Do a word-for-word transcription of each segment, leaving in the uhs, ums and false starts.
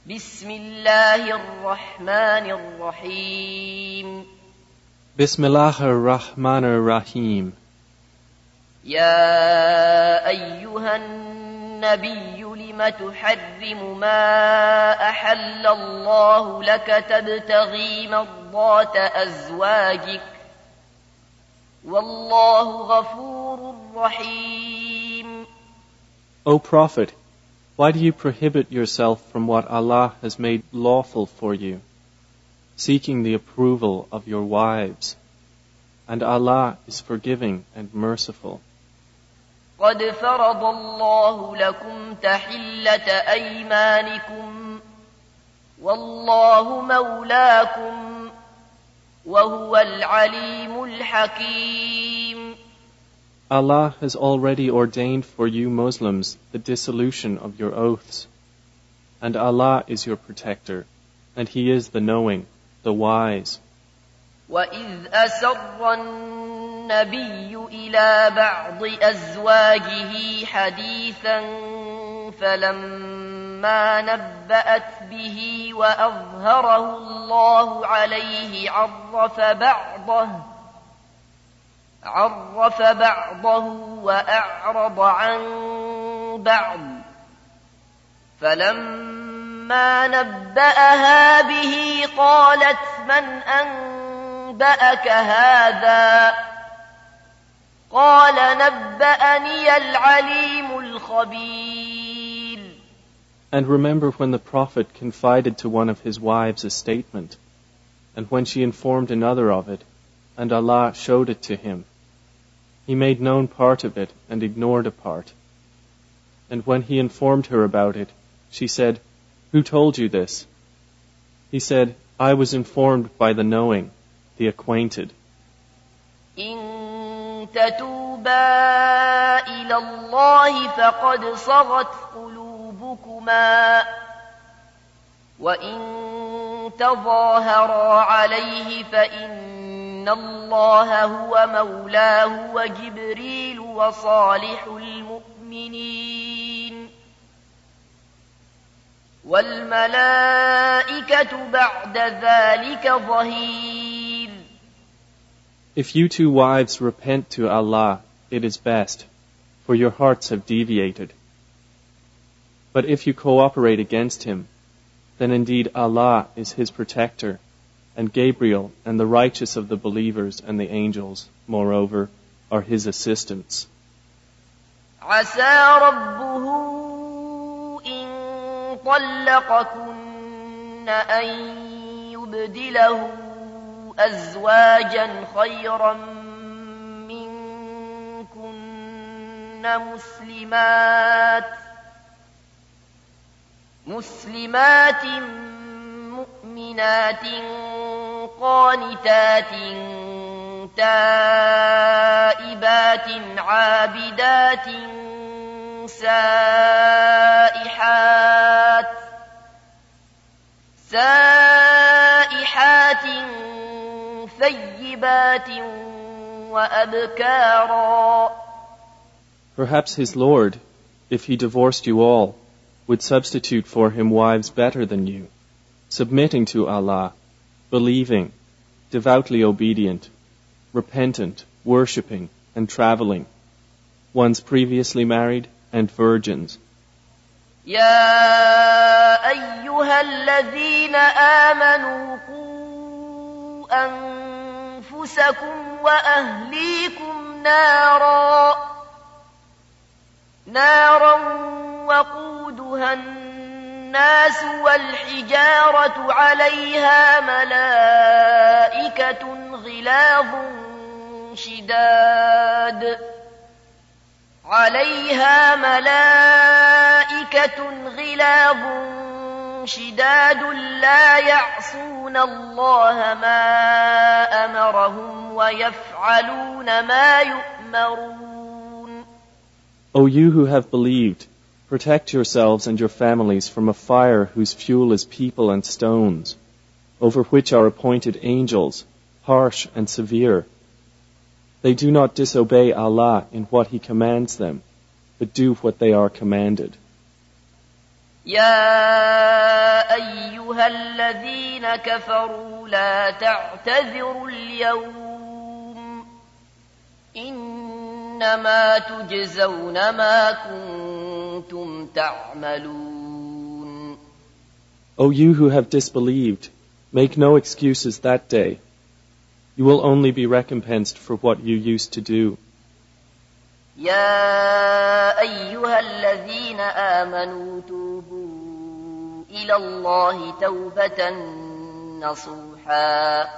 بسم الله الرحمن الرحيم Bismillah ar-Rahman ar-Rahim. يا أيها النبي لم تحرم ما أحل الله لك تبتغي مرضات أزواجك والله غفور رحيم. O Prophet, why do you prohibit yourself from what Allah has made lawful for you, seeking the approval of your wives? And Allah is forgiving and merciful. قد فرض الله لكم تحلة أيمانكم والله مولاكم وهو العليم الحكيم. Allah has already ordained for you Muslims the dissolution of your oaths. And Allah is your protector, and He is the knowing, the wise. وَإِذْ أَسَرَّ النَّبِيُّ إِلَى بَعْضِ أَزْوَاجِهِ حَدِيثًا فَلَمَّا نَبَّأَتْ بِهِ وَأَظْهَرَهُ اللَّهُ عَلَيْهِ عَرَّفَ بَعْضَهُ عرف بعضه وأعرض عن بعض فلما نبأها به قالت من أنبأك هذا قال نبأني العليم الخبير. And remember when the Prophet confided to one of his wives a statement, and when she informed another of it, and Allah showed it to him. He made known part of it and ignored a part. And when he informed her about it, she said, "Who told you this?" He said, "I was informed by the knowing, the acquainted." إن تتوبا إلى الله فقد صغت قلوبكما وإن تظاهرا عليه فإن إن الله هو مولاه وجبريل وصالح المؤمنين والملائكة بعد ذلك ظهير. If you two wives repent to Allah, it is best, for your hearts have deviated. But if you cooperate against him, then indeed Allah is his protector, and Gabriel and the righteous of the believers and the angels, moreover, are his assistants. عسى ربه إن طلقكن أن يبدله أزواجا خيرا منكن مسلمات مسلمات مؤمنات قانتات تائبات عابدات سائحات سائحات ثيبات وأبكارا. Perhaps his Lord, if he divorced you all, would substitute for him wives better than you, submitting to Allah, believing, devoutly obedient, repentant, worshipping, and traveling, ones previously married and virgins. يا أيها الذين آمنوا قوا أنفسكم وأهليكم نارا نارا وقودها الناس والحجارة عليها ملائكة غلاظ شداد عليها ملائكة غلاظ شداد لا يعصون الله ما أمرهم ويفعلون ما يؤمرون. O you who have believed, protect yourselves and your families from a fire whose fuel is people and stones, over which are appointed angels, harsh and severe. They do not disobey Allah in what He commands them, but do what they are commanded. يا أيها الذين كفروا لا تعتذروا اليوم إنما تجزون ما كنتم تعملون. O you who have disbelieved, make no excuses that day. You will only be recompensed for what you used to do. يا أيها الذين آمنوا توبوا إلى الله توبة نصوحا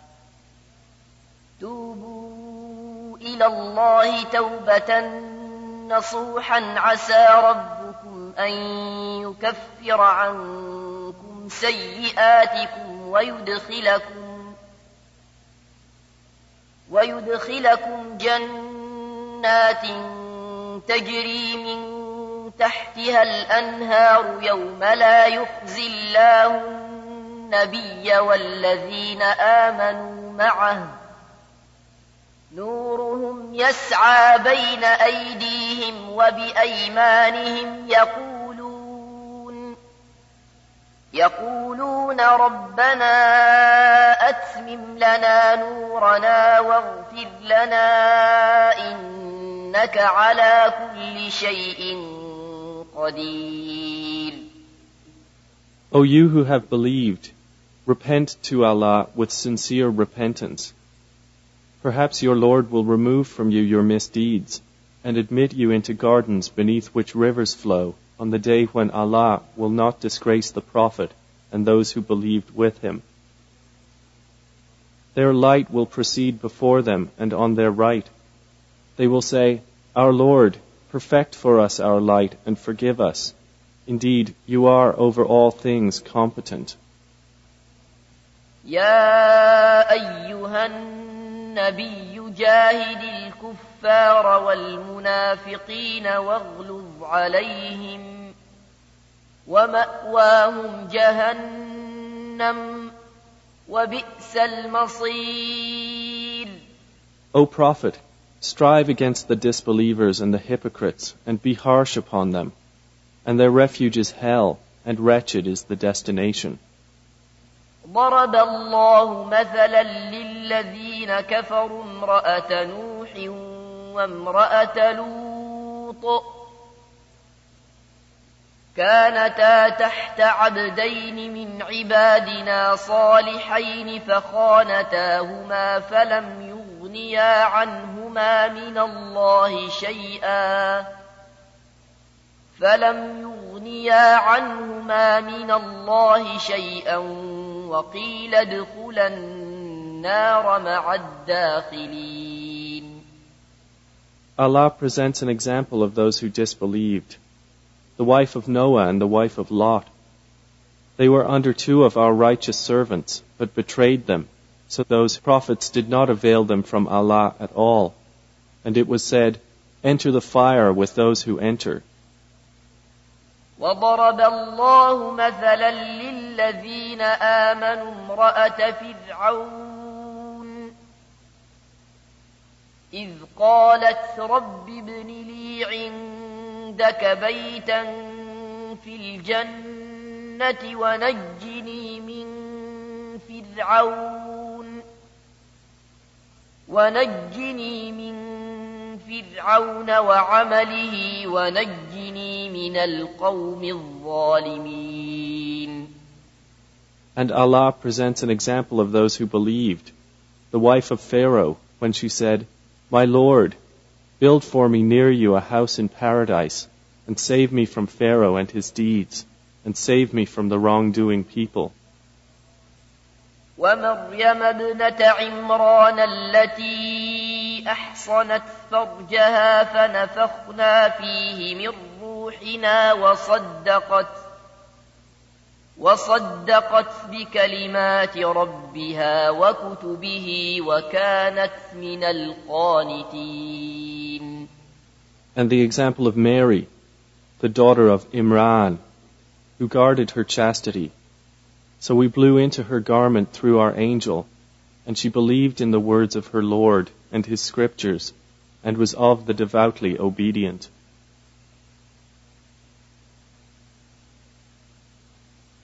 توبوا إلى الله توبة نصوحا عسى ربكم أن يكفر عنكم سيئاتكم ويدخلكم ويدخلكم جنات تجري من تحتها الأنهار يوم لا يخزي الله النبي والذين آمنوا معه نورهم يسعى بين أيديهم وبأيمانهم يقولون يقولون ربنا أتمم لنا نورنا واغفر لنا إنك على كل شيء قدير. O you who have believed, repent to Allah with sincere repentance. Perhaps your Lord will remove from you your misdeeds and admit you into gardens beneath which rivers flow on the day when Allah will not disgrace the Prophet and those who believed with him. Their light will proceed before them and on their right. They will say, Our Lord, perfect for us our light and forgive us. Indeed, you are over all things competent. يا أيها النبي جاهد الكفار والمنافقين واغلظ عليهم ومأواهم جهنم وبئس المصير. O Prophet, strive against the disbelievers and the hypocrites and be harsh upon them, and their refuge is hell, and wretched is the destination. ضرب الله مثلا للذين كفروا امرأة نوح وامرأة لوط كانتا تحت عبدين من عبادنا صالحين فخانتاهما فلم يغنيا عنهما من الله شيئا فلم يغنيا عنهما من الله شيئا وقيل ادخلا النار مع الداخلين. Allah presents an example of those who disbelieved. The wife of Noah and the wife of Lot. They were under two of our righteous servants, but betrayed them, so those prophets did not avail them from Allah at all. And it was said, Enter the fire with those who enter. وضرب الله مثلا للذين آمنوا امرأة فرعون إذ قالت رب ابن لي عندك بيتا في الجنة ونجني من فرعون ونجني من فرعون وعمله ونجني من القوم الظالمين. And Allah presents an example of those who believed. The wife of Pharaoh, when she said, My Lord, build for me near you a house in paradise, and save me from Pharaoh and his deeds, and save me from the wrongdoing people. ومريم ابنة عمران التي أحصنت فرجها فنفخنا فيه من روحنا وصدقت وصدقت بكلمات ربها وكتبه وكانت من القانتين. And the example of Mary, the daughter of Imran, who guarded her chastity. So we blew into her garment through our angel, and she believed in the words of her Lord and his scriptures, and was of the devoutly obedient.